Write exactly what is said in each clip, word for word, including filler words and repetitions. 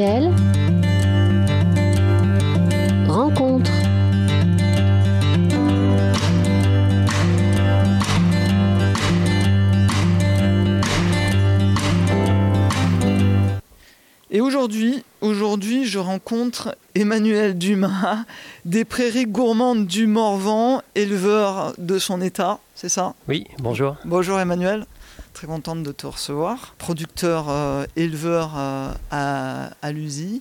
Emmanuel. Rencontre. Et aujourd'hui, aujourd'hui, je rencontre Emmanuel Dumas, des Prairies Gourmandes du Morvan, éleveur de son état, c'est ça ? Oui, bonjour. Bonjour Emmanuel, très contente de te recevoir. Producteur euh, éleveur euh, à, à Lusy.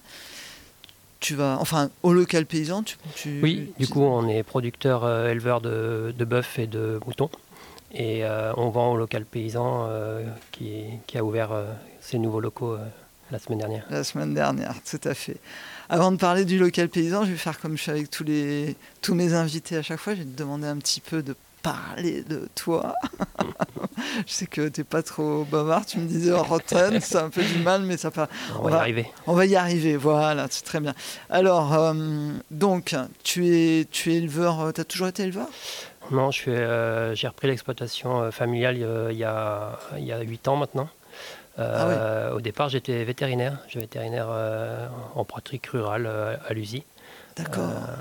Tu vas, enfin, au local paysan, tu, tu Oui, du tu... coup, on est producteur euh, éleveur de, de bœufs et de moutons. Et euh, on vend au local paysan euh, qui, qui a ouvert euh, ses nouveaux locaux euh, la semaine dernière. La semaine dernière, tout à fait. Avant de parler du local paysan, je vais faire comme je fais avec tous, les, tous mes invités à chaque fois. Je vais te demander un petit peu de parler de toi. Je sais que tu n'es pas trop bavard, tu me disais en antenne, c'est un peu du mal, mais ça part. On, on va y arriver. On va y arriver, voilà, c'est très bien. Alors, euh, donc, tu es, tu es éleveur, tu as toujours été éleveur ? Non, je suis, euh, j'ai repris l'exploitation euh, familiale euh, il y a il y a huit ans maintenant. Euh, ah oui. Au départ, j'étais vétérinaire. Je suis vétérinaire euh, en pratique rurale euh, à Lusy. D'accord.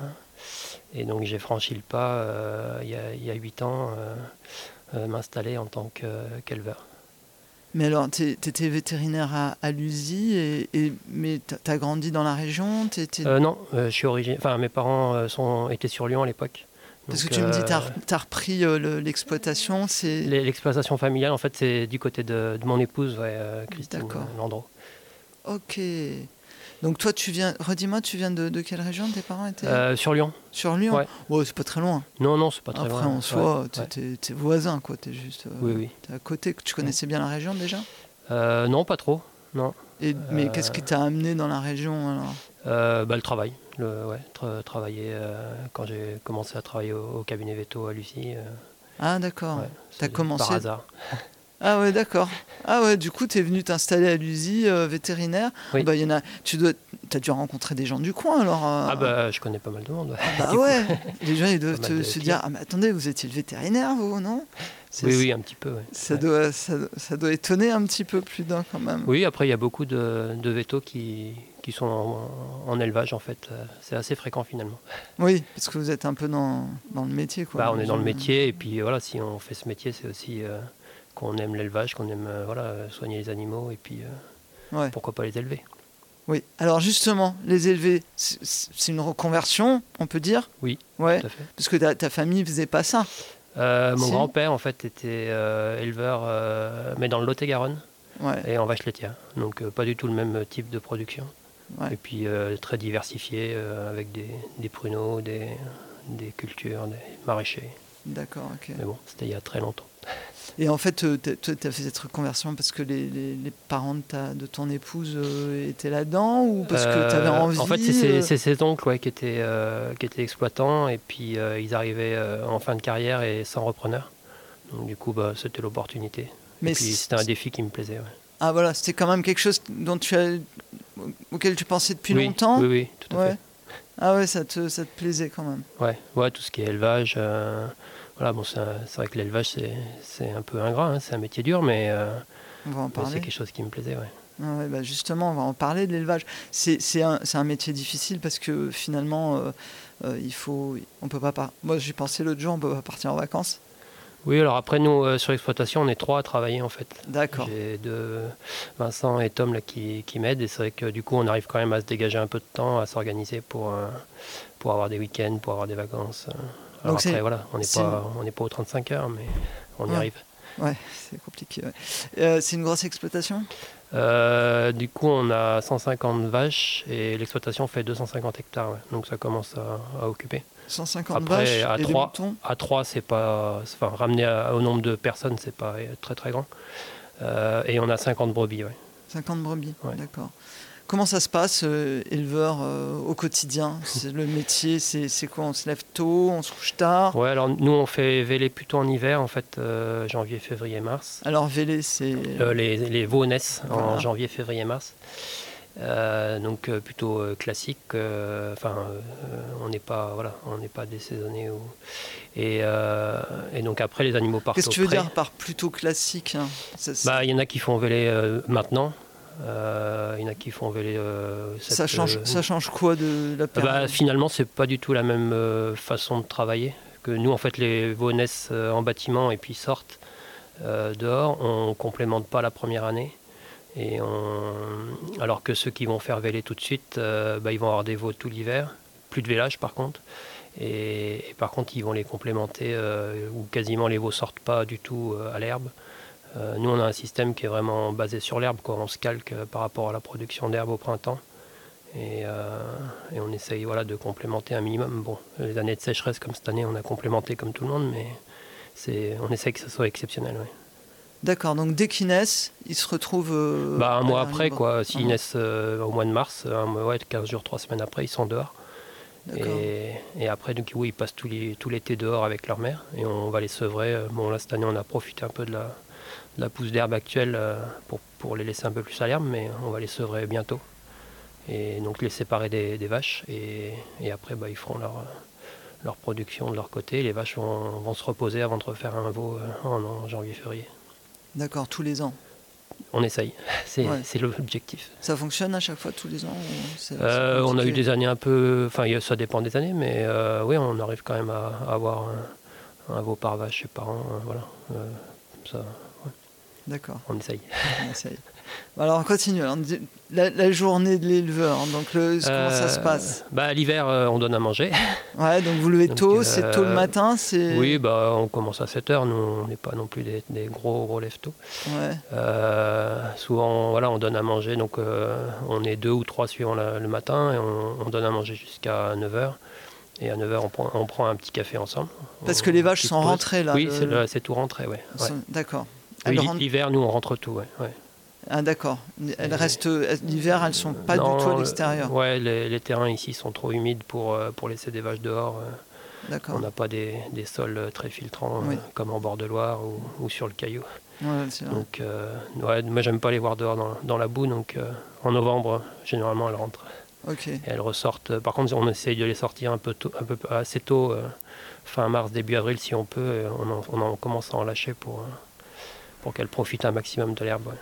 Euh, et donc, j'ai franchi le pas euh, il, y a, il y a huit ans, euh, euh, m'installer en tant que, qu'éleveur. Mais alors, tu étais vétérinaire à, à Lusy, et, et, mais tu as grandi dans la région t'es, t'es... Euh, Non, euh, je suis originaire. Enfin, mes parents euh, sont, étaient sur Lyon à l'époque. Parce Donc, que tu euh, me dis, tu as repris euh, le, l'exploitation, c'est... L'exploitation familiale, en fait, c'est du côté de, de mon épouse, ouais, euh, Christine Landreau. Ok. Donc toi, tu viens, redis-moi, tu viens de, de quelle région tes parents étaient euh, Sur Lyon. Sur Lyon Ouais. Oh, c'est pas très loin. Non, non, c'est pas très Après, loin. Après, en soi, ouais. t'es, ouais. t'es, t'es voisin, quoi. T'es juste... Euh, oui, oui. T'es à côté. Tu connaissais bien la région, déjà euh, Non, pas trop, non. Et, mais euh... qu'est-ce qui t'a amené dans la région, alors euh, bah, Le travail. Le, ouais, tra- travailler, euh, quand j'ai commencé à travailler au, au cabinet Veto à Lusy. Euh, ah, d'accord. Ouais, t'as commencé... Par hasard. Ah ouais, d'accord. Ah ouais, du coup, tu es venu t'installer à Lusy, euh, vétérinaire. Oui. Bah, y en a, tu dois, as dû rencontrer des gens du coin, alors. Euh... Ah bah, je connais pas mal de monde. Ah bah ouais, les gens, ils doivent te, se dire, ah mais attendez, vous étiez le vétérinaire, vous, non ? C'est, oui, oui, un petit peu, ouais. Ça, ouais. Doit, ça, ça doit étonner un petit peu plus d'un, quand même. Oui, après, il y a beaucoup de, de vétos qui, qui sont en, en élevage, en fait. C'est assez fréquent, finalement. Oui, parce que vous êtes un peu dans, dans le métier, quoi. Bah, on est dans le métier, et puis voilà, si on fait ce métier, c'est aussi... Euh, qu'on aime l'élevage, qu'on aime euh, voilà, soigner les animaux et puis euh, ouais. pourquoi pas les élever. Oui, alors justement, les élever, c'est, c'est une reconversion, on peut dire ? Oui, ouais. tout à fait. Parce que ta, ta famille ne faisait pas ça ? euh, Mon si. grand-père, en fait, était euh, éleveur, euh, mais dans le Lot-et-Garonne, ouais. et en vache laitière. Donc euh, pas du tout le même type de production. Ouais. Et puis euh, très diversifié, euh, avec des, des pruneaux, des, des cultures, des maraîchers. D'accord, ok. Mais bon, c'était il y a très longtemps. Et en fait, tu as fait cette reconversion parce que les, les, les parents de, ta, de ton épouse euh, étaient là-dedans ou parce euh, que tu avais envie En fait, c'est ses, c'est ses oncles ouais, qui, étaient, euh, qui étaient exploitants et puis euh, ils arrivaient euh, en fin de carrière et sans repreneur. Donc du coup, bah, c'était l'opportunité. Mais et puis c'était un défi qui me plaisait. Ouais. Ah voilà, c'était quand même quelque chose dont tu as, auquel tu pensais depuis oui, longtemps ? Oui, oui, tout à ouais. fait. Ah ouais, ça te, ça te plaisait quand même ? Ouais, ouais, tout ce qui est élevage... Euh, Voilà, bon, c'est, un, c'est vrai que l'élevage, c'est, c'est un peu ingrat, hein, c'est un métier dur, mais, euh, on va en parler. mais c'est quelque chose qui me plaisait. Ouais. Ah ouais, bah justement, on va en parler de l'élevage. C'est, c'est, un, c'est un métier difficile parce que finalement, euh, euh, il faut, on peut pas par... Moi, j'y pensais l'autre jour, on peut pas partir en vacances. Oui, alors après, nous, euh, sur l'exploitation, on est trois à travailler, en fait. D'accord. J'ai deux, Vincent et Tom là, qui, qui m'aident, et c'est vrai que du coup, on arrive quand même à se dégager un peu de temps, à s'organiser pour, euh, pour avoir des week-ends, pour avoir des vacances. Euh. Alors Donc après, c'est, voilà, on n'est pas, on n'est pas aux trente-cinq heures, mais on y ouais. arrive. Ouais, c'est compliqué. Ouais. Euh, c'est une grosse exploitation ? euh, Du coup, on a cent cinquante vaches et l'exploitation fait deux cent cinquante hectares, ouais. Donc ça commence à, à occuper. cent cinquante Après, vaches à et trois, des moutons ? À trois, c'est pas, c'est, enfin, ramené à, au nombre de personnes, c'est pas très très grand. Euh, et on a cinquante brebis, ouais. cinquante brebis, ouais. D'accord. Comment ça se passe, euh, éleveur, euh, au quotidien ? C'est le métier, c'est, c'est quoi ? On se lève tôt, on se couche tard ? Ouais, alors nous, on fait véler plutôt en hiver, en fait, euh, janvier, février, mars. Alors, véler, c'est... Euh, les, les veaux naissent voilà. En janvier, février, mars. Euh, donc euh, plutôt euh, classique. Enfin, euh, euh, on n'est pas, voilà, on n'est pas désaisonné. Ou... Et, euh, et donc après, les animaux partent. Qu'est-ce que tu veux près. dire par plutôt classique hein ? Bah, il y en a qui font véler euh, maintenant. Euh, il y en a qui font véler. Euh, cette, ça, change, euh, ça change quoi de la période? bah, Finalement, c'est pas du tout la même euh, façon de travailler. Que nous, en fait, les veaux naissent euh, en bâtiment et puis sortent euh, dehors. On complémente pas la première année. Et on... Alors que ceux qui vont faire véler tout de suite, euh, bah, ils vont avoir des veaux tout l'hiver. Plus de vélage, par contre. Et, et par contre, ils vont les complémenter euh, où quasiment les veaux sortent pas du tout euh, à l'herbe. Euh, nous, on a un système qui est vraiment basé sur l'herbe, quoi. On se calque euh, par rapport à la production d'herbe au printemps. Et, euh, et on essaye voilà, de complémenter un minimum. Bon, les années de sécheresse comme cette année, on a complémenté comme tout le monde, mais c'est, on essaye que ça soit exceptionnel. Ouais. D'accord, donc dès qu'ils naissent, ils se retrouvent... Euh, bah, un mois après, libre. quoi. S'ils uh-huh. naissent euh, au mois de mars, un mois, ouais, quinze jours, trois semaines après, ils sont dehors. Et, et après, donc, oui, ils passent tout, les, tout l'été dehors avec leur mère et on va les sevrer. Bon, là, cette année, on a profité un peu de la, de la pousse d'herbe actuelle euh, pour, pour les laisser un peu plus à l'herbe, mais on va les sevrer bientôt. Et donc les séparer des, des vaches. Et, et après, bah, ils feront leur, leur production de leur côté. Les vaches vont, vont se reposer avant de refaire un veau euh, en, en janvier-février. D'accord, tous les ans. On essaye, c'est, ouais. c'est l'objectif. Ça fonctionne à chaque fois, tous les ans ou c'est, euh, c'est On a eu des années un peu... Enfin, ça dépend des années, mais euh, oui, on arrive quand même à, à avoir un, un veau par vache et par an. Euh, voilà. Euh, ça, ouais. D'accord. On essaye. On essaye. Alors, on continue. La, la journée de l'éleveur, donc le, comment euh, ça se passe? bah, L'hiver, euh, on donne à manger. Ouais, donc vous levez donc, tôt, euh, c'est tôt le matin c'est... Oui, bah, on commence à sept heures. Nous, on n'est pas non plus des, des gros, gros lève-tôt. Ouais. Euh, souvent, voilà, on donne à manger. Donc, euh, on est deux ou trois suivant la, le matin et on, on donne à manger jusqu'à neuf heures. Et à neuf heures, on prend, on prend un petit café ensemble. Parce on, que les vaches sont rentrées là? Oui, le... c'est, le, c'est tout rentré, ouais. ouais. Sont... D'accord. Oui, rentrent... L'hiver, nous, on rentre tout, ouais. ouais. Ah d'accord. Elles restent l'hiver, elles sont pas non, du tout à l'extérieur. Le, ouais, les, les terrains ici sont trop humides pour pour laisser des vaches dehors. D'accord. On n'a pas des, des sols très filtrants oui. euh, comme en bord de Loire ou, ou sur le Caillou. Ouais, c'est vrai. Donc, euh, ouais, moi j'aime pas les voir dehors dans, dans la boue, donc euh, en novembre généralement elles rentrent. Ok. Et elles ressortent. Par contre, on essaye de les sortir un peu tôt, un peu assez tôt, euh, fin mars, début avril si on peut. On en, on en commence à en lâcher pour pour qu'elles profitent un maximum de l'herbe. Ouais.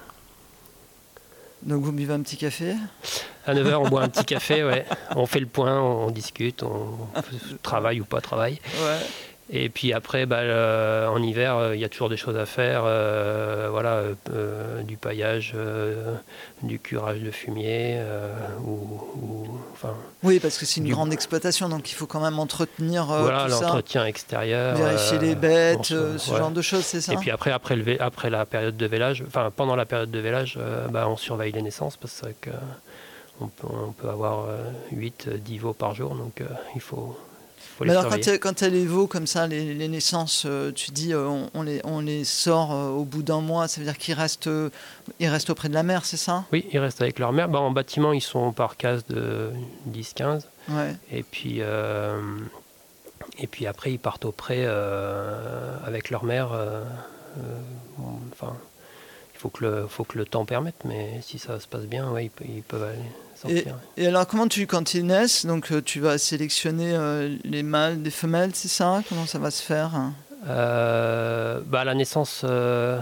Donc vous buvez un petit café? À neuf heures, on boit un petit café, ouais. On fait le point, on discute, on travaille ou pas travaille. Ouais. Et puis après, bah, euh, en hiver, il euh, y a toujours des choses à faire. Euh, voilà, euh, euh, du paillage, euh, du curage de fumier. Euh, ou, ou, enfin, oui, parce que c'est une du... grande exploitation, donc il faut quand même entretenir euh, voilà, tout l'entretien ça. extérieur. Vérifier euh, les bêtes, se, ce ouais. genre de choses, c'est ça? Et puis après, après, le, après la période de vélage, enfin pendant la période de vélage, euh, bah, on surveille les naissances parce que on peut, on peut avoir euh, huit dix veaux par jour, donc euh, il faut... Mais alors quand, quand tu as les veaux comme ça, les, les naissances, euh, tu dis euh, on, on, les, on les sort euh, au bout d'un mois, ça veut dire qu'ils restent, euh, ils restent auprès de la mère, c'est ça? Oui, ils restent avec leur mère. Bah, en bâtiment, ils sont par case de dix quinze. Ouais. Et puis, euh, et puis après, ils partent au pré euh, avec leur mère. Euh, euh, enfin, il faut que, le, faut que le temps permette, mais si ça se passe bien, ouais, ils, ils peuvent aller. Et, et alors, comment tu, quand ils naissent, donc tu vas sélectionner euh, les mâles des femelles, c'est ça? Comment ça va se faire? euh, bah, À la naissance, euh,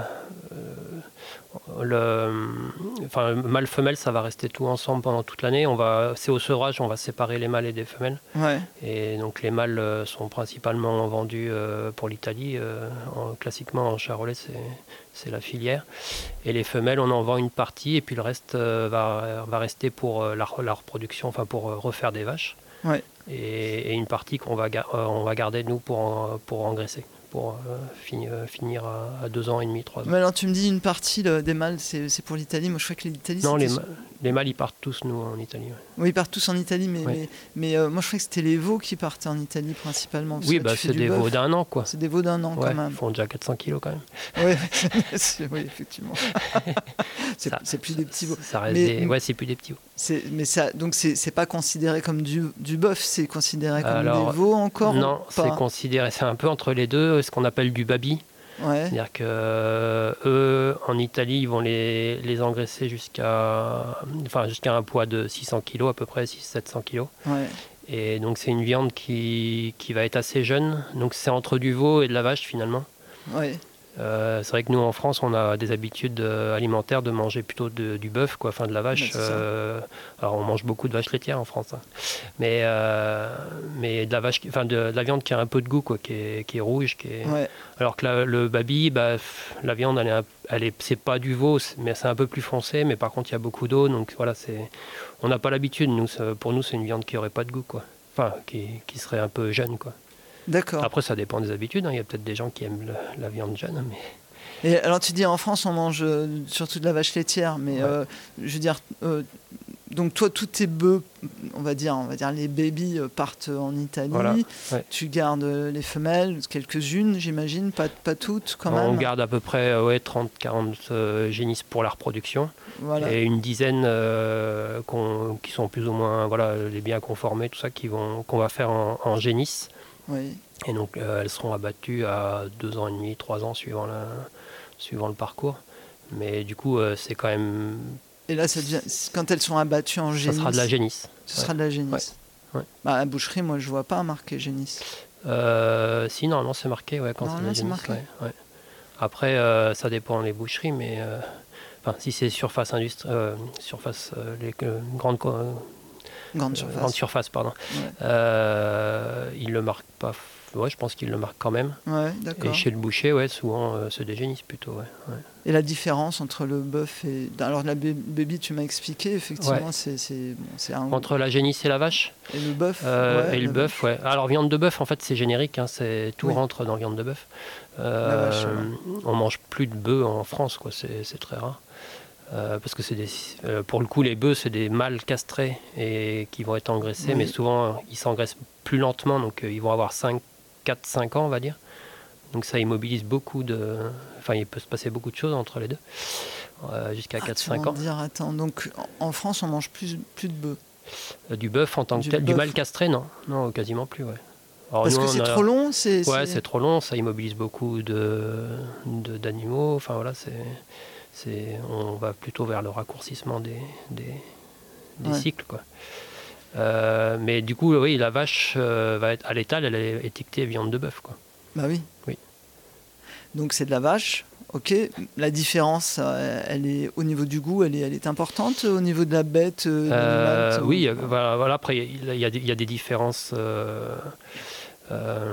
le, enfin, mâle-femelle, ça va rester tout ensemble pendant toute l'année. On va, c'est au sevrage, on va séparer les mâles et des femelles. Ouais. Et donc les mâles sont principalement vendus euh, pour l'Italie. Euh, en, classiquement, en Charolais, c'est, c'est la filière. Et les femelles, on en vend une partie, et puis le reste euh, va, va rester pour euh, la, la reproduction, enfin pour euh, refaire des vaches. Ouais. Et, et une partie qu'on va, euh, on va garder, nous, pour, en, pour engraisser. Pour euh, finir, finir à, à deux ans et demi, trois ans. Mais alors tu me dis une partie le, des mâles, c'est, c'est pour l'Italie. Moi je crois que l'Italie. Non, les, ma- les mâles ils partent tous nous en Italie. Ouais. Oui, ils partent tous en Italie, mais, ouais. mais, mais euh, moi je crois que c'était les veaux qui partaient en Italie principalement. Oui, bah, c'est des bœuf. veaux d'un an quoi. C'est des veaux d'un an ouais, quand même. Ils font déjà quatre cents kilos quand même. Ouais, c'est, oui, effectivement. c'est, ça, c'est plus ça, des petits veaux. Ça reste mais, des... Ouais, c'est plus des petits veaux. C'est, mais ça, donc c'est, c'est pas considéré comme du, du bœuf, c'est considéré comme Alors, des veaux encore? Non, c'est considéré, c'est un peu entre les deux, ce qu'on appelle du babi. Ouais. C'est-à-dire que euh, eux, en Italie, ils vont les, les engraisser jusqu'à, enfin, jusqu'à un poids de six cents kilos, à peu près six cents à sept cents kilos. Ouais. Et donc c'est une viande qui, qui va être assez jeune. Donc c'est entre du veau et de la vache finalement. Ouais. Euh, c'est vrai que nous en France on a des habitudes euh, alimentaires de manger plutôt de, du bœuf, quoi, enfin de la vache. Euh, alors on mange beaucoup de vaches laitières en France, hein. mais, euh, mais de la vache, enfin de, de la viande qui a un peu de goût, quoi, qui, est, qui est rouge, qui est... Ouais. alors que la, le babi, bah, la viande elle est, elle est, c'est pas du veau, mais c'est un peu plus foncé, mais par contre il y a beaucoup d'eau, donc voilà, c'est, on n'a pas l'habitude. Nous, pour nous c'est une viande qui aurait pas de goût, quoi. Enfin qui, qui serait un peu jeune, quoi. D'accord. Après, ça dépend des habitudes, hein. Il y a peut-être des gens qui aiment le, la viande jeune. Mais... Et alors, tu dis en France, on mange euh, surtout de la vache laitière, mais ouais. euh, je veux dire, euh, donc toi, tous tes bœufs, on va dire, on va dire les bébés partent en Italie. Voilà. Ouais. Tu gardes les femelles, quelques-unes, j'imagine, pas, pas toutes quand même. On garde à peu près ouais, trente à quarante euh, génisses pour la reproduction. Voilà. Et une dizaine euh, qu'on, qui sont plus ou moins voilà, les bien conformés, tout ça, qui vont, qu'on va faire en, en génisse. Oui. Et donc euh, elles seront abattues à deux ans et demi, trois ans suivant, la, suivant le parcours. Mais du coup euh, c'est quand même... Et là ça devient, quand elles sont abattues en génisse... Ça sera de la génisse. Ce ouais. sera de la génisse. Ouais. Ouais. Bah, à la boucherie, moi je vois pas marqué génisse. Euh, si, normalement c'est marqué, ouais, quand non, c'est de la génisse. Ouais, ouais. Après euh, ça dépend des boucheries, mais euh, si c'est surface, industri- euh, surface euh, les euh, grandes... Euh, Grande surface. Euh, grande surface, pardon. Ouais. Euh, il le marque pas. Ouais, je pense qu'il le marque quand même. Ouais, d'accord. Et chez le boucher, ouais, souvent, euh, c'est des génisses plutôt. Ouais, ouais. Et la différence entre le bœuf et... Alors, la baby, tu m'as expliqué, effectivement, ouais. c'est, c'est, bon, c'est un... Entre la génisse et la vache. Et le bœuf. Euh, ouais, et le, le bœuf, ouais. Alors, viande de bœuf, en fait, c'est générique. Hein, c'est... Tout oui. rentre dans viande de bœuf. Euh, vache, ouais. On mange plus de bœuf en France, quoi. C'est, c'est très rare. Euh, parce que c'est des, euh, pour le coup les bœufs c'est des mâles castrés et qui vont être engraissés, oui. mais souvent ils s'engraissent plus lentement, donc euh, ils vont avoir cinq, quatre, cinq ans on va dire, donc ça immobilise beaucoup de, enfin il peut se passer beaucoup de choses entre les deux, euh, jusqu'à ah, quatre cinq ans. Dire, attends, donc en France on mange plus, plus de bœufs euh, Du bœuf en tant que tel, du mâle castré non, non quasiment plus, ouais. Alors, parce nous, que c'est a... trop long, c'est, ouais c'est... c'est trop long, ça immobilise beaucoup de, de d'animaux, enfin voilà c'est... C'est, on va plutôt vers le raccourcissement des, des, des ouais. cycles, quoi. Euh, mais du coup, oui, la vache euh, va être à l'étal, elle est étiquetée viande de bœuf, quoi. Bah oui. Oui. Donc c'est de la vache, ok. La différence, elle est au niveau du goût, elle est, elle est importante au niveau de la bête. Euh, oui, ou... voilà, voilà. Après, il y, y, y a des différences. Euh, euh,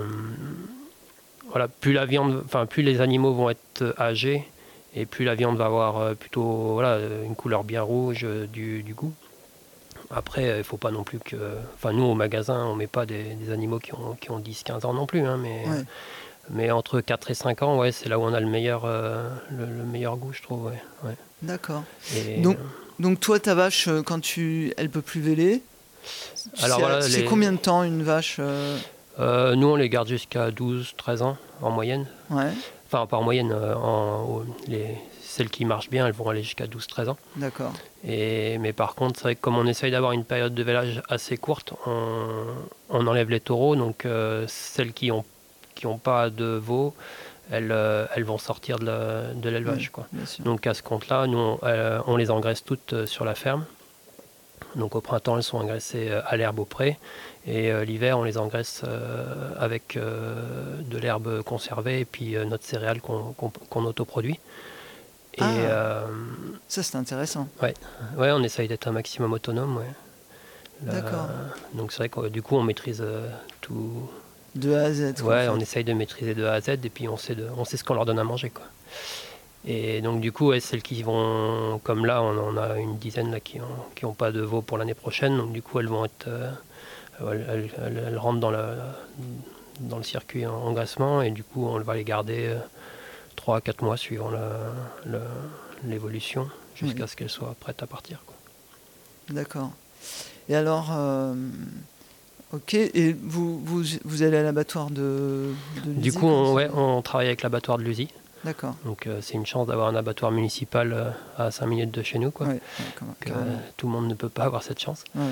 voilà, plus la viande, enfin, plus les animaux vont être âgés. Et plus la viande va avoir plutôt voilà, une couleur bien rouge, du, du goût. Après, il ne faut pas non plus que... Enfin, nous, au magasin, on ne met pas des, des animaux qui ont, qui ont dix quinze ans non plus. Hein, mais, ouais. mais entre quatre et cinq ans, ouais, c'est là où on a le meilleur, euh, le, le meilleur goût, je trouve. Ouais, ouais. D'accord. Et, donc, euh... donc, toi, ta vache, quand tu... elle ne peut plus véler, alors, c'est, voilà, c'est les... combien de temps, une vache euh... Euh, Nous, on les garde jusqu'à douze treize ans, en moyenne. Ouais. Enfin, pas en moyenne, euh, en, les, celles qui marchent bien, elles vont aller jusqu'à douze treize ans. D'accord. Et, mais par contre, c'est vrai que comme on essaye d'avoir une période de vélage assez courte, on, on enlève les taureaux. Donc, euh, celles qui n'ont qui ont pas de veaux, elles, euh, elles vont sortir de, la, de l'élevage. Oui, quoi. Donc, à ce compte-là, nous, on, euh, on les engraisse toutes euh, sur la ferme. Donc, au printemps, elles sont engraissées euh, à l'herbe au pré. Et euh, l'hiver, on les engraisse euh, avec euh, de l'herbe conservée et puis euh, notre céréale qu'on, qu'on, qu'on autoproduit. Et, ah, euh, ça, c'est intéressant. Ouais, ouais, on essaye d'être un maximum autonome. Ouais. Là, d'accord. Donc c'est vrai que du coup, on maîtrise euh, tout. De A à Z. Ouais, on essaye de maîtriser de A à Z et puis on sait, de, on sait ce qu'on leur donne à manger, quoi. Et donc du coup, ouais, celles qui vont, comme là, on en a une dizaine là, qui n'ont qui ont pas de veau pour l'année prochaine. Donc du coup, elles vont être... Euh, Elles, elles, elles rentrent dans, la, dans le circuit en engraissement et du coup on va les garder trois à quatre mois suivant la, la, l'évolution jusqu'à oui. ce qu'elles soient prêtes à partir, quoi. D'accord. Et alors, euh, ok, et vous, vous, vous allez à l'abattoir de, de Lusy? Du coup, on, ouais, on travaille avec l'abattoir de Lusy. D'accord. Donc euh, c'est une chance d'avoir un abattoir municipal euh, à cinq minutes de chez nous, quoi. Ouais, ouais, euh, tout le monde ne peut pas avoir cette chance. Ouais.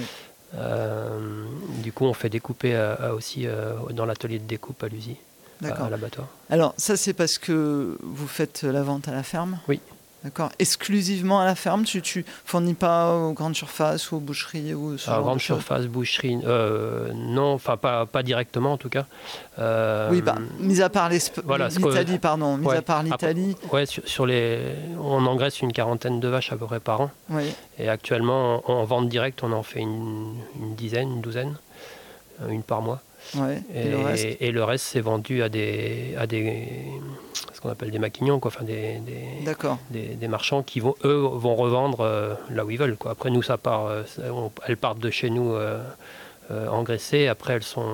Euh, du coup, on fait découper à, à aussi euh, dans l'atelier de découpe à Lusy, à, à l'abattoir. Alors, ça, c'est parce que vous faites la vente à la ferme ? Oui. D'accord. Exclusivement à la ferme, tu ne fournis pas aux grandes surfaces ou aux boucheries ou ce Alors, genre grande de choses? surface, boucherie, euh, non, enfin pas, pas directement en tout cas. Euh, Oui, bah, mis à part voilà, l'Italie, pardon, mis ouais, à part l'Italie. Ouais, sur, sur les, on engraisse une quarantaine de vaches à peu près par an. Oui. Et actuellement, en, en vente directe, on en fait une, une dizaine, une douzaine, une par mois. Ouais. Et, et le reste, et le reste, c'est vendu à des, à des, ce qu'on appelle des maquignons, quoi, enfin des, des, des, des marchands qui vont, eux, vont revendre euh, là où ils veulent, quoi. Après, nous, ça part, euh, ça, on, elles partent de chez nous euh, euh, engraissées. Après, elles sont,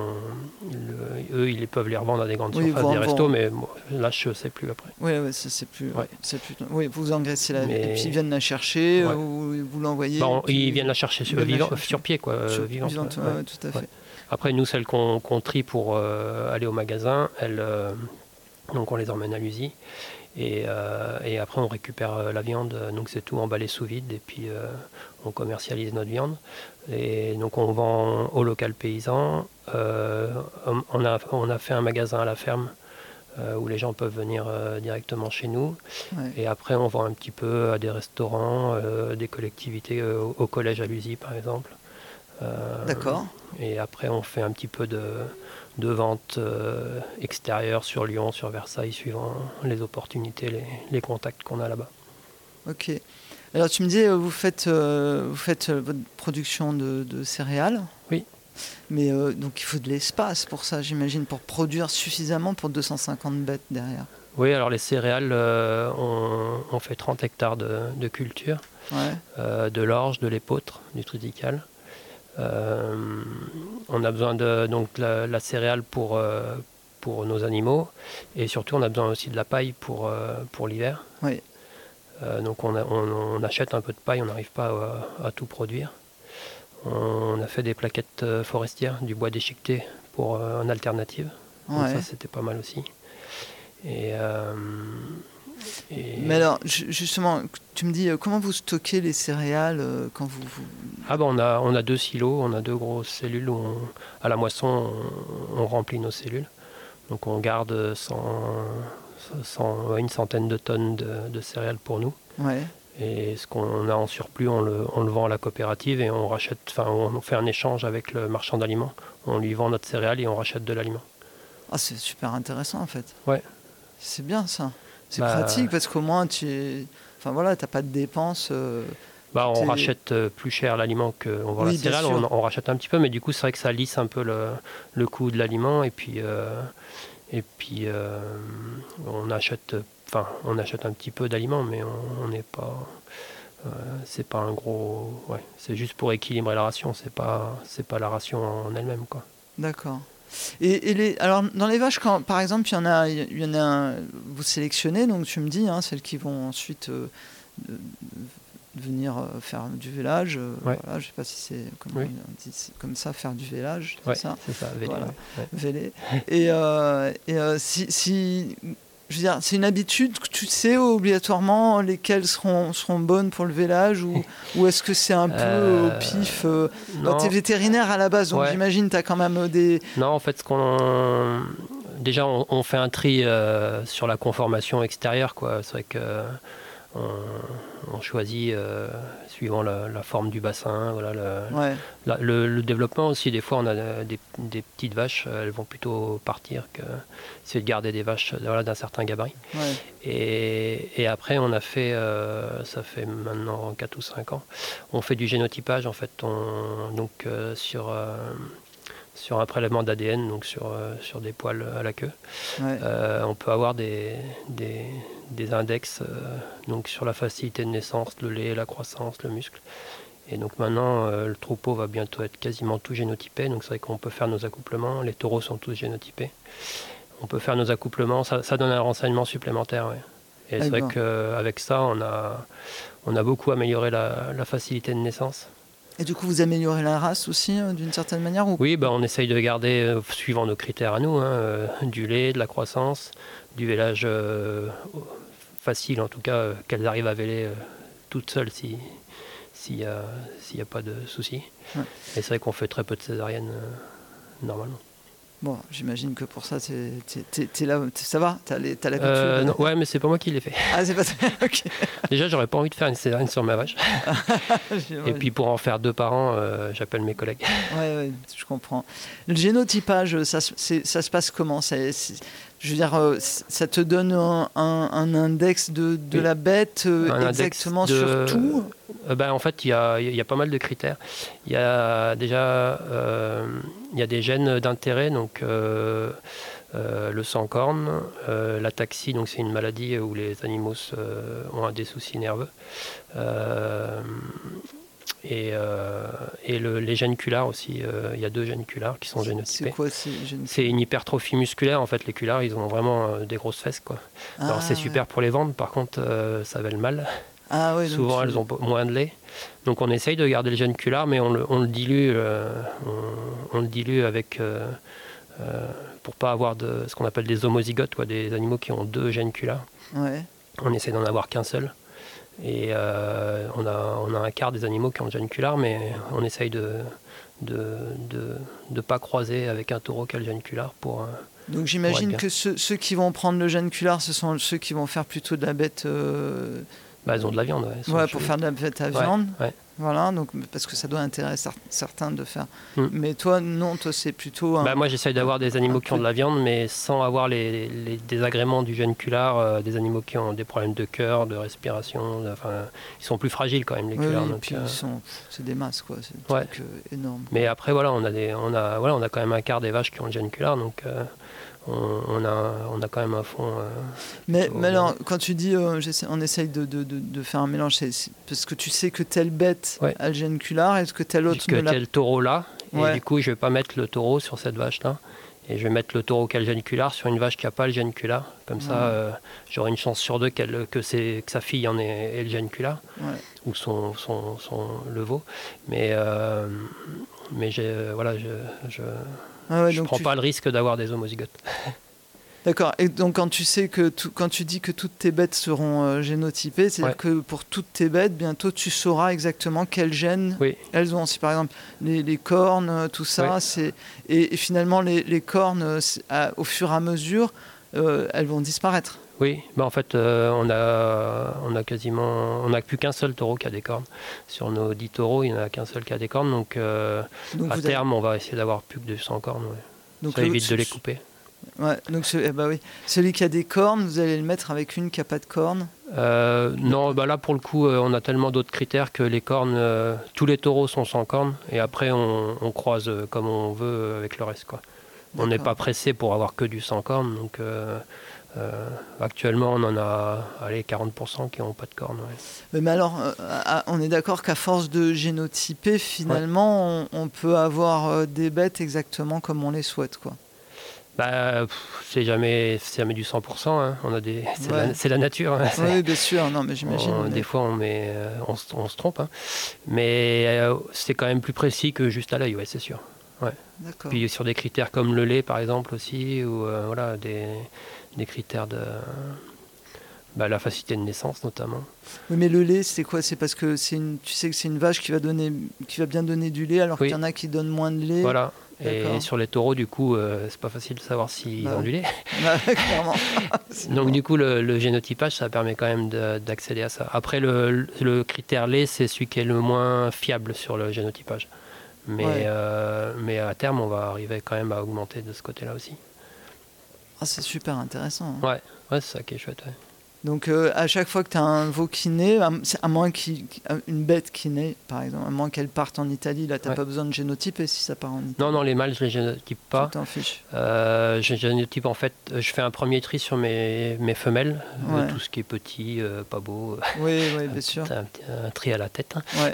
le, eux, ils peuvent les revendre à des grandes oui, surfaces, vont, des restos, vont... mais bon, là, je ne sais plus après. Oui, ouais, c'est plus, ouais. plus. Oui, vous engraissez la, mais... et puis ils viennent la chercher, ouais. ou vous l'envoyez. Bon, puis... Ils viennent la chercher sur, vivant, la chercher. sur pied, quoi, sur, vivante. vivante, ouais. Ouais, ouais, tout à fait. Ouais. Après, nous, celles qu'on qu'on trie pour euh, aller au magasin, elles, euh, donc on les emmène à l'usine. Et, euh, et après, on récupère euh, la viande. Donc, c'est tout emballé sous vide. Et puis, euh, on commercialise notre viande. Et donc, on vend au local paysan. Euh, on, a, on a fait un magasin à la ferme euh, où les gens peuvent venir euh, directement chez nous. Ouais. Et après, on vend un petit peu à des restaurants, euh, des collectivités, euh, au collège à l'usine, par exemple. Euh, D'accord. Et après, on fait un petit peu de, de vente euh, extérieure sur Lyon, sur Versailles, suivant les opportunités, les, les contacts qu'on a là-bas. Ok. Alors, tu me dis, vous faites, euh, vous faites votre production de, de céréales. Oui. Mais euh, donc, il faut de l'espace pour ça, j'imagine, pour produire suffisamment pour deux cent cinquante bêtes derrière. Oui, alors les céréales, euh, on, on fait trente hectares de, de culture, ouais. euh, de l'orge, de l'épeautre, du triticale. Euh, on a besoin de donc la, la céréale pour, euh, pour nos animaux et surtout on a besoin aussi de la paille pour, euh, pour l'hiver. Oui. Euh, donc on, a, on, on achète un peu de paille, on n'arrive pas à, à tout produire. On a fait des plaquettes forestières, du bois déchiqueté pour euh, en alternative. Donc ouais. Ça c'était pas mal aussi. Et, euh, et... Mais alors, justement, tu me dis, comment vous stockez les céréales quand vous... vous... Ah ben on a, on a deux silos, on a deux grosses cellules où on, à la moisson on, on remplit nos cellules. Donc on garde cent, cent, une centaine de tonnes de, de céréales pour nous. Ouais. Et ce qu'on a en surplus, on le, on le vend à la coopérative et on rachète, enfin on fait un échange avec le marchand d'aliments. On lui vend notre céréale et on rachète de l'aliment. Ah, c'est super intéressant en fait. Ouais. C'est bien ça. C'est bah, pratique parce qu'au moins tu, enfin voilà, t'as pas de dépenses. Euh, bah, on rachète plus cher l'aliment qu'on vend oui, la céréale. On, on rachète un petit peu, mais du coup c'est vrai que ça lisse un peu le, le coût de l'aliment et puis euh, et puis euh, on achète, enfin on achète un petit peu d'aliments, mais on n'est pas, euh, c'est pas un gros, ouais, c'est juste pour équilibrer la ration. C'est pas, c'est pas la ration en elle-même quoi. D'accord. Et, et les, alors dans les vaches, quand, par exemple, il y en a, il y en a, vous sélectionnez, donc tu me dis, hein, celles qui vont ensuite euh, venir faire du vélage. Euh, ouais. Voilà, je sais pas si c'est comme, oui. on dit, comme ça, faire du vélage, c'est ouais, ça. C'est ça, vélé. Voilà. Ouais. Vélé. Et, euh, et euh, si, si, je veux dire, c'est une habitude que tu sais obligatoirement lesquelles seront, seront bonnes pour le vélage ou, ou est-ce que c'est un peu euh, au pif euh, tu es vétérinaire à la base, donc ouais. J'imagine tu as quand même des... Non, en fait, ce qu'on... déjà, on, on fait un tri euh, sur la conformation extérieure, quoi. C'est vrai que on, on choisit euh, suivant la, la forme du bassin, voilà, le, ouais. la, le, le développement aussi. Des fois, on a des, des petites vaches, elles vont plutôt partir que c'est de garder des vaches voilà, d'un certain gabarit. Ouais. Et, et après, on a fait, euh, ça fait maintenant quatre ou cinq ans, on fait du génotypage en fait, on, donc euh, sur euh, sur un prélèvement d'A D N, donc sur, euh, sur des poils à la queue. Ouais. Euh, on peut avoir des, des, des index euh, donc sur la facilité de naissance, le lait, la croissance, le muscle. Et donc maintenant, euh, le troupeau va bientôt être quasiment tout génotypé, donc c'est vrai qu'on peut faire nos accouplements. Les taureaux sont tous génotypés. On peut faire nos accouplements, ça, ça donne un renseignement supplémentaire. Ouais. Et c'est vrai qu'avec ça, on a, on a beaucoup amélioré la, la facilité de naissance. Et du coup, vous améliorez la race aussi, euh, d'une certaine manière ou... Oui, bah, on essaye de garder, euh, suivant nos critères à nous, hein, euh, du lait, de la croissance, du vélage euh, facile, en tout cas, euh, qu'elles arrivent à véler euh, toutes seules si, s'il n'y a, s'il y a pas de soucis. Ouais. Et c'est vrai qu'on fait très peu de césariennes, euh, normalement. Bon, j'imagine que pour ça, t'es, t'es, t'es, t'es là, t'es, ça va, t'as, les, t'as l'habitude. Euh, non, ouais, mais c'est pas moi qui l'ai fait. Ah, c'est pas ça. Ok. Déjà, j'aurais pas envie de faire une césarienne sur ma vache. Et puis pour en faire deux par an, euh, j'appelle mes collègues. Ouais, ouais, je comprends. Le génotypage, ça, c'est, ça se passe comment? c'est, c'est, Je veux dire, ça te donne un, un, un index de, de oui. la bête euh, exactement de... sur tout euh, ben, En fait, il y a, y a pas mal de critères. Il y a déjà euh, y a des gènes d'intérêt, donc euh, euh, le sans-corne, euh, l'ataxie, donc c'est une maladie où les animaux euh, ont des soucis nerveux. Euh, Et, euh, et le, les gènes culars aussi, il euh, y a deux gènes culars qui sont génotypés. C'est quoi ces gènes? C'est une hypertrophie musculaire, en fait, les culars, ils ont vraiment euh, des grosses fesses, quoi. Ah, alors c'est super pour les vendre, par contre, euh, ça va le mal. Ah, ouais, souvent, tu... elles ont moins de lait. Donc on essaye de garder le gène cular, mais on le, on le dilue, euh, on, on le dilue avec... Euh, euh, pour pas avoir de, ce qu'on appelle des homozygotes, quoi, des animaux qui ont deux gènes culars. Ouais. On essaie d'en avoir qu'un seul. Et euh, on, a, on a un quart des animaux qui ont le gène cular, mais on essaye de ne de, de, de pas croiser avec un taureau qui a le gène cular pour... Donc j'imagine que ceux, ceux qui vont prendre le gène cular, ce sont ceux qui vont faire plutôt de la bête... Euh... Bah, elles ont de la viande, ouais. Ouais, pour faire de la bête à viande. Ouais, ouais. Voilà, donc, parce que ça doit intéresser certains de faire. Mm. Mais toi, non, toi, c'est plutôt... Un, bah, moi, j'essaye d'avoir des animaux un qui ont de la viande, mais sans avoir les, les désagréments du gène cular, euh, des animaux qui ont des problèmes de cœur, de respiration, de, enfin, ils sont plus fragiles quand même, les oui, culars. Oui, donc, et puis euh... ils sont, c'est des masses, quoi. C'est des ouais. trucs euh, énormes. Mais après, voilà, on a, des, on, a, voilà, on a quand même un quart des vaches qui ont le gène cular, donc... Euh, On, on, a, on a quand même un fond. Euh, mais, mais alors, quand tu dis euh, on essaye de, de, de, de faire un mélange, c'est, c'est parce que tu sais que telle bête ouais. a le gène cular, est-ce que telle autre que ne l'a... tel taureau là, ouais. et du coup je vais pas mettre le taureau sur cette vache là, et je vais mettre le taureau qui a le gène cular sur une vache qui n'a pas le gène cular. Comme ouais. ça, euh, j'aurai une chance sur deux qu'elle, que, c'est, que sa fille en ait, ait le gène cular, ouais. ou son, son, son le veau. Mais, euh, mais j'ai, euh, voilà, je... je Ah ouais, je ne prends tu... pas le risque d'avoir des homozygotes. D'accord. Et donc, quand tu sais que tout, quand tu dis que toutes tes bêtes seront euh, génotypées, c'est-à-dire ouais. que pour toutes tes bêtes, bientôt, tu sauras exactement quels gènes oui. elles ont. Si par exemple les, les cornes, tout ça, oui. c'est et, et finalement les, les cornes, à, au fur et à mesure, euh, elles vont disparaître. Oui, bah en fait, euh, on a, on a quasiment, on n'a plus qu'un seul taureau qui a des cornes. Sur nos dix taureaux, il n'y en a qu'un seul qui a des cornes, donc, euh, donc à terme, avez... on va essayer d'avoir plus que deux cents cornes. Ouais. Donc ça évite de les couper. Ouais, donc ce, eh bah oui. Celui qui a des cornes, vous allez le mettre avec une qui n'a pas de cornes euh, Non, bah là pour le coup, euh, on a tellement d'autres critères que les cornes, euh, tous les taureaux sont sans cornes, et après on, on croise euh, comme on veut avec le reste, quoi. On n'est pas pressé pour avoir que du sans cornes, donc euh, euh, actuellement on en a allez, quarante pour cent qui n'ont pas de cornes. Ouais. Mais, mais alors, euh, à, on est d'accord qu'à force de génotyper, finalement, ouais. on, on peut avoir euh, des bêtes exactement comme on les souhaite, quoi. Bah, pff, c'est jamais, c'est jamais du cent pour cent. Hein. On a des, c'est, ouais. la, c'est la nature. Hein. Oui, bien sûr. Non, mais j'imagine. On, mais... Des fois, on, met, on, on se trompe. Hein. Mais euh, c'est quand même plus précis que juste à l'œil, ouais, c'est sûr. Ouais. D'accord. Puis sur des critères comme le lait, par exemple, aussi, ou euh, voilà, des, des critères de... Bah, la facilité de naissance, notamment. Oui, mais le lait, c'est quoi? C'est parce que c'est une, tu sais que c'est une vache qui va, donner, qui va bien donner du lait, alors oui. qu'il y en a qui donnent moins de lait. Voilà. D'accord. Et sur les taureaux, du coup, euh, c'est pas facile de savoir s'ils bah, ont du lait. Bah, clairement. Donc bon. Du coup, le, le génotypage, ça permet quand même de, d'accéder à ça. Après, le, le critère lait, c'est celui qui est le moins fiable sur le génotypage. Mais, ouais. euh, mais à terme, on va arriver quand même à augmenter de ce côté-là aussi. Ah, c'est super intéressant. Hein. Ouais, ouais, c'est ça qui est chouette. Ouais. Donc euh, à chaque fois que tu as un veau qui naît, à moins qu'il, une bête qui naît, par exemple, à moins qu'elle parte en Italie, là tu n'as ouais. pas besoin de génotyper si ça part en Italie. Non, non, les mâles je les génotype pas. Tu t'en fiches. Euh, je génotype en fait, je fais un premier tri sur mes, mes femelles, ouais. de tout ce qui est petit, euh, pas beau. Oui, oui, bien sûr. Un, un tri à la tête. Hein. Ouais.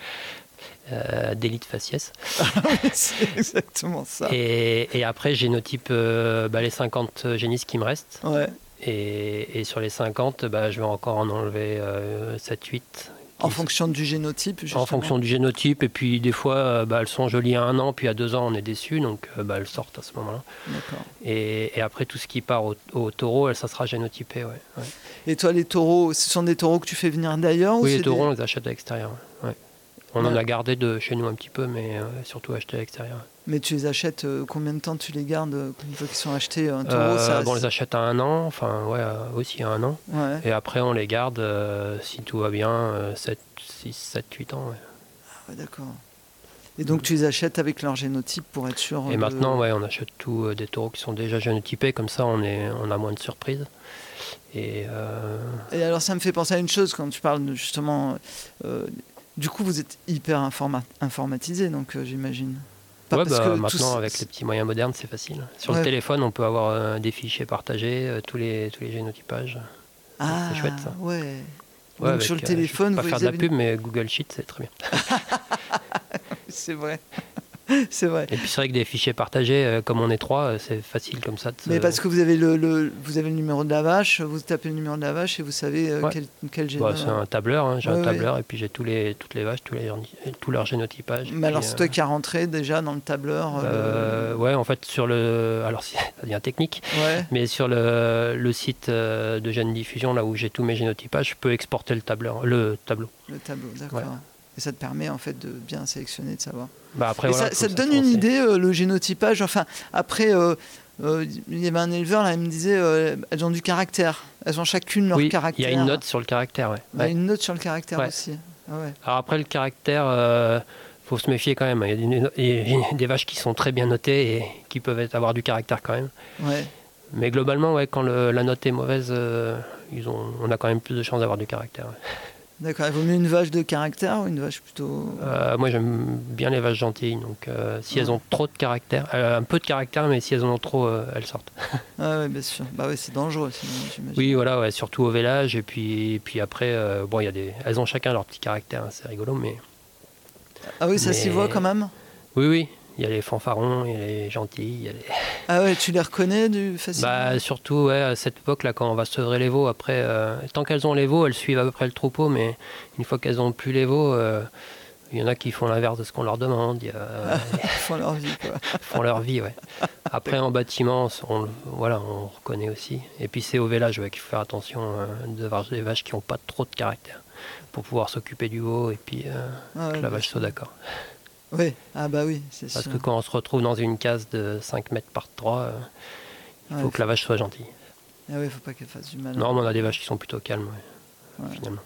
Euh, d'élite faciès. C'est exactement ça. Et, et après, je génotype euh, bah, les cinquante génisses qui me restent. Ouais. Et, et sur les cinquante, bah, je vais encore en enlever euh, sept huit. En fonction du génotype, justement. En fonction du génotype. Et puis des fois, euh, bah, elles sont jolies à un an, puis à deux ans, on est déçu. Donc euh, bah, elles sortent à ce moment-là. D'accord. Et, et après, tout ce qui part au, au taureau, ça sera génotypé. Ouais, ouais. Et toi, les taureaux, ce sont des taureaux que tu fais venir d'ailleurs? Oui, ou les c'est taureaux, des... on les achète à l'extérieur. Ouais. On ouais. en a gardé de chez nous un petit peu, mais euh, surtout acheté à l'extérieur. Mais tu les achètes, euh, combien de temps tu les gardes euh, une fois qu'ils sont achetés un taureau Euh, ça, bon, on les achète à un an, enfin ouais, euh, aussi à un an. Ouais. Et après, on les garde, euh, si tout va bien, euh, sept, six, sept, huit ans. Ouais. Ah ouais, d'accord. Et donc tu les achètes avec leur génotype pour être sûr. Et de... maintenant, ouais, on achète tous euh, des taureaux qui sont déjà génotypés, comme ça, on, est, on a moins de surprises. Et, euh... Et alors ça me fait penser à une chose quand tu parles de, justement. Euh, du coup, vous êtes hyper informa- informatisé, donc euh, j'imagine. Pas ouais, parce bah, que maintenant, tous... avec les petits moyens modernes, c'est facile. Sur ouais. le téléphone, on peut avoir euh, des fichiers partagés, euh, tous, les, tous les génotypages. Ah, c'est chouette, ça. Ouais. Ouais, donc avec, sur le euh, téléphone, je vais pas vous faire de la avez... pub, mais Google Sheet, c'est très bien. C'est vrai. C'est vrai. Et puis c'est vrai que des fichiers partagés, euh, comme on est trois, euh, c'est facile comme ça. De se... Mais parce que vous avez le, le, vous avez le numéro de la vache, vous tapez le numéro de la vache et vous savez euh, ouais. quel, quel génome. Bah, c'est un tableur, hein. J'ai ouais, un tableur ouais. et puis j'ai tous les, toutes les vaches, tous, les, tous leurs génotypages. Mais alors puis, c'est euh... toi qui as rentré déjà dans le tableur euh, le... Ouais, en fait, sur le. Alors, ça devient technique, ouais. mais sur le, le site de Gène Diffusion, là où j'ai tous mes génotypages, je peux exporter le tableur, le tableau. Le tableau, d'accord. Ouais. Et ça te permet en fait de bien sélectionner, de savoir. Bah après, et voilà, ça, ça te ça donne une idée, euh, le génotypage. Enfin, après, euh, euh, il y avait un éleveur là, il me disait, euh, elles ont du caractère. Elles ont chacune leur oui, caractère. Il y a une note sur le caractère, ouais. Il y a ouais. une note sur le caractère ouais. aussi. Ah ouais. Alors après, le caractère, euh, faut se méfier quand même. Il y a des, il y a des vaches qui sont très bien notées et qui peuvent avoir du caractère quand même. Ouais. Mais globalement, ouais, quand le, la note est mauvaise, euh, ils ont, on a quand même plus de chances d'avoir du caractère. Ouais. D'accord. Il vaut mieux une vache de caractère ou une vache plutôt... Euh, moi, j'aime bien les vaches gentilles. Donc, euh, si ouais. elles ont trop de caractère, euh, un peu de caractère, mais si elles en ont trop, euh, elles sortent. Ah oui, bien sûr. Bah ouais, c'est dangereux, sinon, j'imagine. Oui, voilà, ouais, surtout au vélage. Et puis, et puis après, euh, bon, il y a des, elles ont chacun leur petit caractère. Hein, c'est rigolo, mais... Ah oui, ça mais... s'y voit quand même. Oui, oui. Il y a les fanfarons, il y a les gentils, il y a les... Ah ouais, tu les reconnais du facilement? Bah surtout ouais, à cette époque-là, quand on va sevrer les veaux, après, euh, tant qu'elles ont les veaux, elles suivent à peu près le troupeau, mais une fois qu'elles n'ont plus les veaux, euh, il y en a qui font l'inverse de ce qu'on leur demande. Il y a, ah, ils font leur vie, quoi. font leur vie, ouais. Après, en bâtiment, on, voilà, on reconnaît aussi. Et puis c'est au vélage ouais, qu'il faut faire attention euh, de voir des vaches qui n'ont pas trop de caractère, pour pouvoir s'occuper du veau et puis euh, ah, ouais, que la vache soit d'accord. Oui, ah bah oui, c'est Parce sûr. que quand on se retrouve dans une case de cinq mètres par trois, euh, il faut ouais, que faut... la vache soit gentille. Ah oui, il ne faut pas qu'elle fasse du mal. Non, mais on a des vaches qui sont plutôt calmes, ouais, ouais. finalement.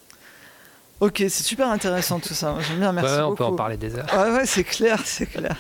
Ok, c'est super intéressant tout ça. J'aime bien, merci ouais, on beaucoup. peut en parler des heures. Ouais, ouais, c'est clair, c'est clair.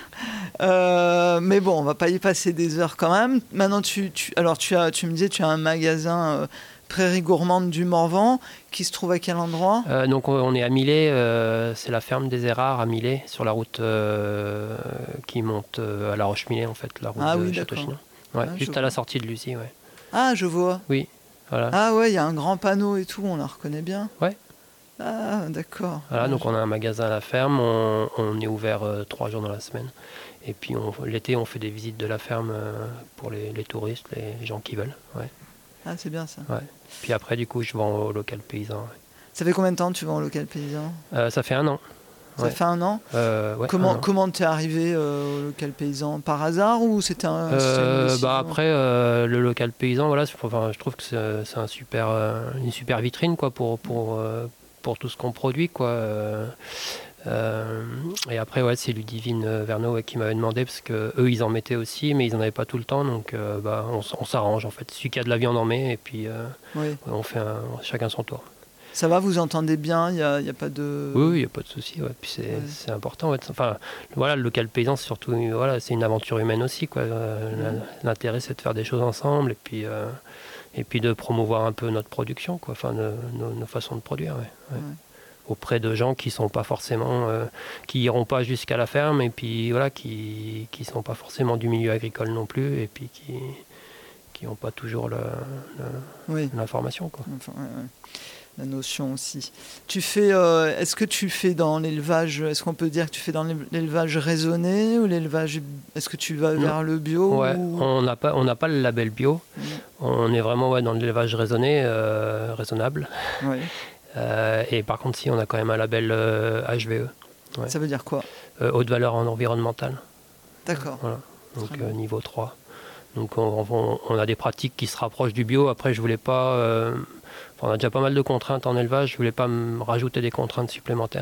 Euh, mais bon, on va pas y passer des heures quand même. Maintenant, tu, tu, alors tu as, tu me disais, tu as un magasin. Euh, Prairie Gourmande du Morvan, qui se trouve à quel endroit? euh, Donc on est à Millet, euh, c'est la ferme des Errards à Millet, sur la route euh, qui monte euh, à La Roche-Millet en fait, la route ah, de oui, Château-Chinon. Ouais, ah, juste à la sortie de Lucie, ouais. Ah, je vois. Oui, voilà. Ah ouais, il y a un grand panneau et tout, on la reconnaît bien. Ouais. Ah, d'accord. Voilà, ah, donc je... on a un magasin à la ferme, on, on est ouvert euh, trois jours dans la semaine. Et puis on, l'été, on fait des visites de la ferme euh, pour les, les touristes, les gens qui veulent. Ouais. Ah, c'est bien ça. Ouais. Puis après, du coup, je vends au local paysan. Ouais. Ça fait combien de temps que tu vends au local paysan? euh, Ça fait un an. Ça ouais. fait un an euh, ouais, Comment un an. comment t'es arrivé euh, au local paysan? Par hasard ou c'était un... Euh, bah après, euh, le local paysan, voilà, enfin, je trouve que c'est, c'est un super, euh, une super vitrine quoi, pour, pour, euh, pour tout ce qu'on produit. Quoi. Euh, Euh, et après, ouais, c'est Ludivine Verneau ouais, qui m'avait demandé, parce qu'eux, ils en mettaient aussi, mais ils n'en avaient pas tout le temps, donc euh, bah, on, on s'arrange en fait. Celui qui a de la viande en met, et puis euh, oui. on fait un, chacun son tour. Ça va, vous entendez bien? Il n'y a, a pas de... Oui, il n'y a pas de souci. Ouais. Puis c'est, ouais. c'est important. Ouais. Enfin, voilà, le local paysan, c'est surtout voilà, c'est une aventure humaine aussi. Quoi. Euh, mmh. L'intérêt, c'est de faire des choses ensemble, et puis, euh, et puis de promouvoir un peu notre production, quoi. Enfin, nos, nos, nos façons de produire. Ouais. Ouais. Ouais. Auprès de gens qui sont pas forcément, euh, qui iront pas jusqu'à la ferme, et puis voilà, qui qui sont pas forcément du milieu agricole non plus, et puis qui qui n'ont pas toujours le, le, oui. l'information, quoi. Enfin, ouais, ouais. La notion aussi. Tu fais, euh, est-ce que tu fais dans l'élevage, est-ce qu'on peut dire que tu fais dans l'élevage raisonné ou l'élevage, est-ce que tu vas non. vers le bio? Ouais, ou... on n'a pas, on n'a pas le label bio. Mmh. On est vraiment ouais, dans l'élevage raisonné, euh, raisonnable. Ouais. Euh, et par contre, si, on a quand même un label euh, H V E. Ouais. Ça veut dire quoi? euh, Haute valeur en environnemental. D'accord. Voilà. Donc euh, niveau trois. Donc on, on, on a des pratiques qui se rapprochent du bio. Après, je voulais pas... Euh, on a déjà pas mal de contraintes en élevage. Je voulais pas me rajouter des contraintes supplémentaires.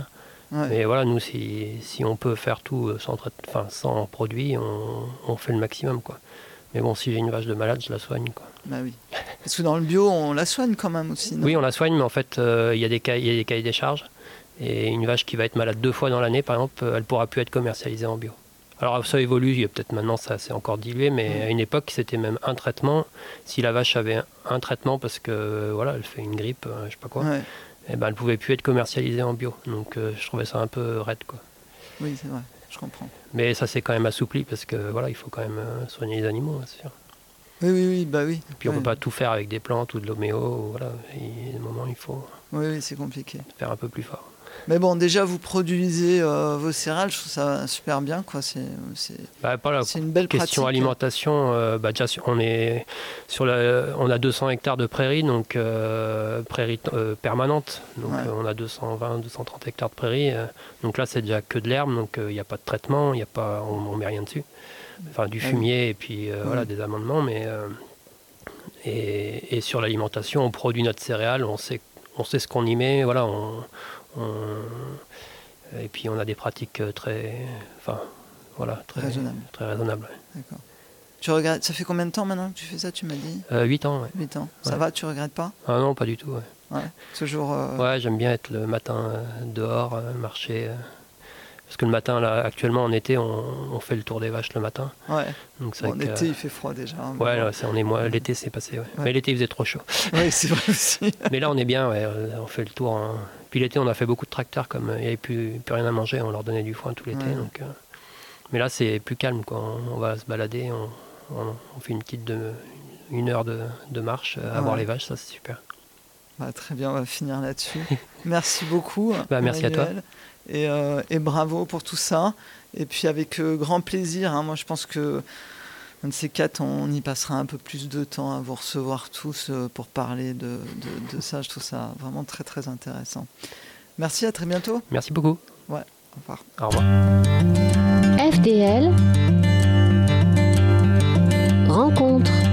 Ouais. Mais voilà, nous, si, si on peut faire tout sans, enfin, sans produit, on, on fait le maximum, quoi. Mais bon, si j'ai une vache de malade, je la soigne, quoi. Bah oui. Parce que dans le bio, on la soigne quand même aussi, non? Oui, on la soigne, mais en fait, il euh, y, y a des cahiers des charges. Et une vache qui va être malade deux fois dans l'année, par exemple, elle ne pourra plus être commercialisée en bio. Alors ça évolue, il y a peut-être maintenant, ça c'est encore dilué, mais mmh. à une époque, c'était même un traitement. Si la vache avait un, un traitement parce que voilà, elle fait une grippe, euh, je sais pas quoi, ouais. et ben, elle ne pouvait plus être commercialisée en bio. Donc euh, je trouvais ça un peu raide, quoi. Oui, c'est vrai, je comprends. Mais ça s'est quand même assoupli parce que voilà, il faut quand même euh, soigner les animaux, c'est sûr. Oui, oui, oui, bah oui. Et puis on ne ouais. peut pas tout faire avec des plantes ou de l'homéo, voilà. Il y a des moments, il faut oui, oui, c'est compliqué. Faire un peu plus fort. Mais bon, déjà, vous produisez euh, vos céréales, je trouve ça super bien, quoi. C'est, c'est, bah, voilà, c'est une belle question pratique. Alimentation, euh, bah, déjà, on, est sur la, on a deux cents hectares de prairies, donc euh, prairies euh, permanentes. Donc ouais. euh, on a deux cent vingt, deux cent trente hectares de prairies. Euh, donc là, c'est déjà que de l'herbe, donc il euh, n'y a pas de traitement, y a pas, on ne met rien dessus. Enfin, du fumier oui. et puis euh, oui. voilà, des amendements. Mais, euh, et, et sur l'alimentation, on produit notre céréale, on sait, on sait ce qu'on y met, voilà, on... On... Et puis on a des pratiques très, enfin, voilà, très raisonnables. Très raisonnables ouais. D'accord. Tu regrettes, ça fait combien de temps maintenant que tu fais ça, tu m'as dit euh, huit ans, ouais. huit ans. Ça ouais. va, tu regrettes pas? Ah non, pas du tout, ouais. Ouais, toujours... Euh... Ouais, j'aime bien être le matin euh, dehors, euh, marcher. Euh, parce que le matin, là, actuellement, en été, on, on fait le tour des vaches le matin. Ouais. Donc, c'est bon, en que, été, il fait froid déjà. Hein, ouais, bon. là, c'est, on est moins, l'été, c'est passé, ouais. Ouais. Mais l'été, il faisait trop chaud. Oui, c'est vrai aussi. Mais là, on est bien, ouais, on fait le tour. Hein. Puis l'été, on a fait beaucoup de tracteurs, comme il n'y avait plus, plus rien à manger, on leur donnait du foin tout l'été. Ouais. Donc, euh... Mais là, c'est plus calme, quoi. On, on va se balader, on, on, on fait une petite de, une heure de, de marche, euh, à ouais. voir les vaches, ça, c'est super. Bah, très bien, on va finir là-dessus. Merci beaucoup. Bah, merci Emmanuel. à toi. Et, euh, et bravo pour tout ça. Et puis avec euh, grand plaisir, hein, moi je pense que un de ces quatre, on y passera un peu plus de temps à vous recevoir tous euh, pour parler de, de, de ça. Je trouve ça vraiment très très intéressant. Merci, à très bientôt. Merci beaucoup. Ouais, au revoir. Au revoir. F D L Rencontre.